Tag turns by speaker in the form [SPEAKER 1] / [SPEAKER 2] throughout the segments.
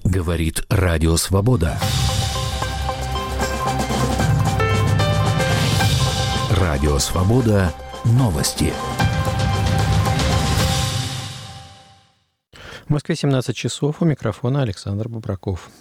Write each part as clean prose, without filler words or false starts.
[SPEAKER 1] Говорит Радио Свобода. Радио Свобода. Новости.
[SPEAKER 2] В Москве 17 часов. У микрофона Александр Бубраков.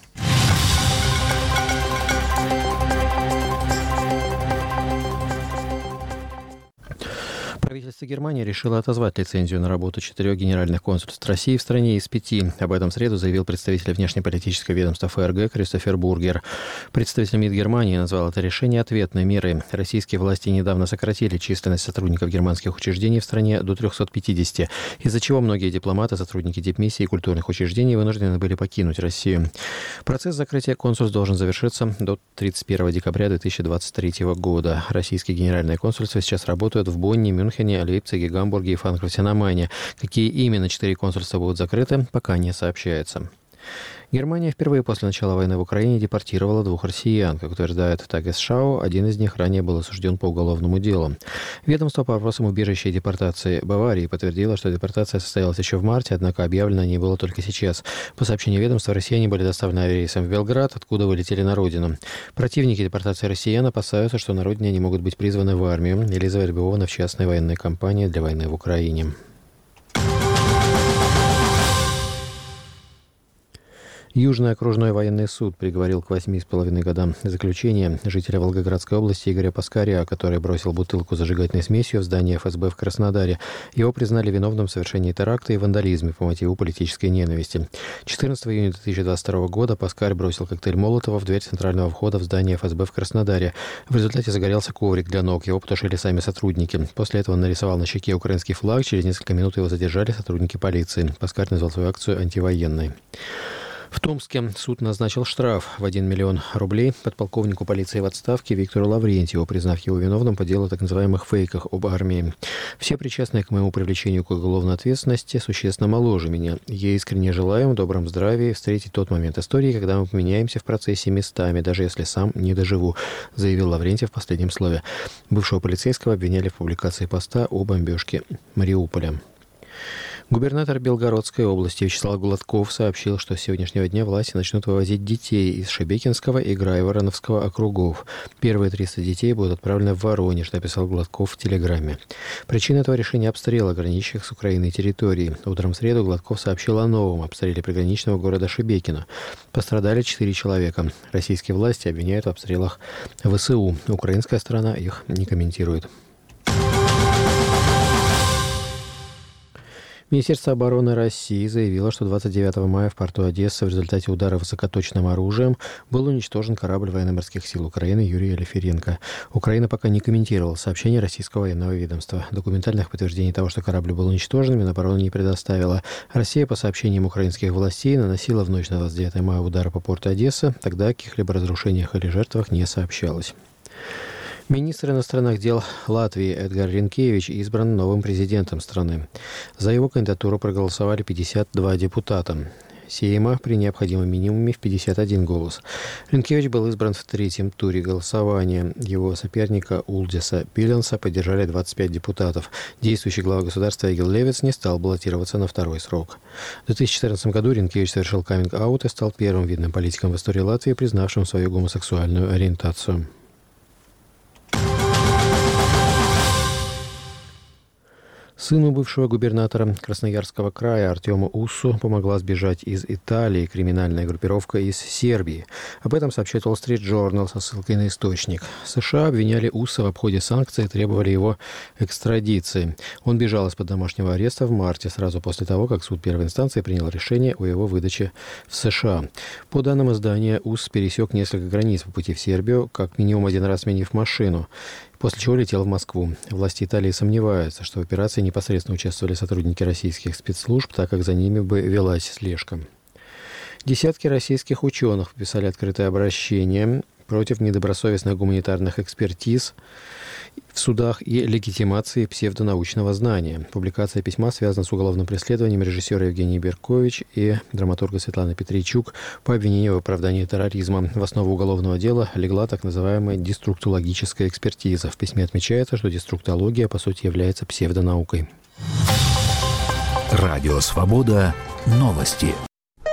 [SPEAKER 2] Правительство Германии решило отозвать лицензию на работу 4 генеральных консульств России в стране из 5. Об этом в среду заявил представитель внешнеполитического ведомства ФРГ Кристофер Бургер. Представитель МИД Германии назвал это решение ответной мерой. Российские власти недавно сократили численность сотрудников германских учреждений в стране до 350, из-за чего многие дипломаты, сотрудники дипмиссий и культурных учреждений вынуждены были покинуть Россию. Процесс закрытия консульств должен завершиться до 31 декабря 2023 года. Российские генеральные консульства сейчас работают в Бонне, Мюнхене, Лейпциге, Гамбурге и Франкфурте на Майне. Какие именно 4 консульства будут закрыты, пока не сообщается. Германия впервые после начала войны в Украине депортировала 2 россиян. Как утверждает Tagesschau, один из них ранее был осужден по уголовному делу. Ведомство по вопросам убежища и депортации Баварии подтвердило, что депортация состоялась еще в марте, однако объявлено о ней было только сейчас. По сообщению ведомства, россияне были доставлены авиарейсом в Белград, откуда вылетели на родину. Противники депортации россиян опасаются, что на родине они могут быть призваны в армию или завербованы в частные военные компании для войны в Украине. Южный окружной военный суд приговорил к 8,5 годам заключения жителя Волгоградской области Игоря Паскаря, который бросил бутылку с зажигательной смесью в здание ФСБ в Краснодаре. Его признали виновным в совершении теракта и вандализме по мотиву политической ненависти. 14 июня 2022 года Паскарь бросил коктейль Молотова в дверь центрального входа в здание ФСБ в Краснодаре. В результате загорелся коврик для ног. Его потушили сами сотрудники. После этого он нарисовал на щеке украинский флаг. Через несколько минут его задержали сотрудники полиции. Паскарь назвал свою акцию антивоенной. В Томске суд назначил штраф в 1 миллион рублей подполковнику полиции в отставке Виктору Лаврентьеву, признав его виновным по делу так называемых фейках об армии. Все причастные к моему привлечению к уголовной ответственности существенно моложе меня. Я искренне желаю им в добром здравии встретить тот момент истории, когда мы поменяемся в процессе местами, даже если сам не доживу, заявил Лаврентьев в последнем слове. Бывшего полицейского обвиняли в публикации поста о бомбежке Мариуполя. Губернатор Белгородской области Вячеслав Гладков сообщил, что с сегодняшнего дня власти начнут вывозить детей из Шебекинского и Грайвороновского округов. Первые 300 детей будут отправлены в Воронеж, написал Гладков в Телеграме. Причина этого решения — обстрел граничащих с Украиной территорий. Утром в среду Гладков сообщил о новом обстреле приграничного города Шебекино. Пострадали 4 человека. Российские власти обвиняют в обстрелах ВСУ. Украинская сторона их не комментирует. Министерство обороны России заявило, что 29 мая в порту Одессы в результате удара высокоточным оружием был уничтожен корабль военно-морских сил Украины Юрия Лиференко. Украина пока не комментировала сообщение российского военного ведомства. Документальных подтверждений того, что корабль был уничтожен, Минобороны не предоставила. Россия, по сообщениям украинских властей, наносила в ночь на 29 мая удары по порту Одессы. Тогда о каких-либо разрушениях или жертвах не сообщалось. Министр иностранных дел Латвии Эдгар Ринкевич избран новым президентом страны. За его кандидатуру проголосовали 52 депутата Сейма при необходимом минимуме в 51 голос. Ринкевич был избран в 3-м туре голосования. Его соперника Улдиса Пиленса поддержали 25 депутатов. Действующий глава государства Эгил Левиц не стал баллотироваться на второй срок. В 2014 году Ринкевич совершил каминг-аут и стал первым видным политиком в истории Латвии, признавшим свою гомосексуальную ориентацию. Сыну бывшего губернатора Красноярского края Артему Уссу помогла сбежать из Италии криминальная группировка из Сербии. Об этом сообщает Wall Street Journal со ссылкой на источник. США обвиняли Усса в обходе санкций и требовали его экстрадиции. Он бежал из-под домашнего ареста в марте, сразу после того, как суд первой инстанции принял решение о его выдаче в США. По данным издания, Усс пересек несколько границ по пути в Сербию, как минимум 1 раз сменив машину, после чего летел в Москву. Власти Италии сомневаются, что в операции непосредственно участвовали сотрудники российских спецслужб, так как за ними бы велась слежка. Десятки российских ученых подписали открытое обращение против недобросовестных гуманитарных экспертиз в судах и легитимации псевдонаучного знания. Публикация письма связана с уголовным преследованием режиссера Евгения Беркович и драматурга Светланы Петричук по обвинению в оправдании терроризма. В основу уголовного дела легла так называемая деструктологическая экспертиза. В письме отмечается, что деструктология по сути является псевдонаукой.
[SPEAKER 1] Радио Свобода. Новости.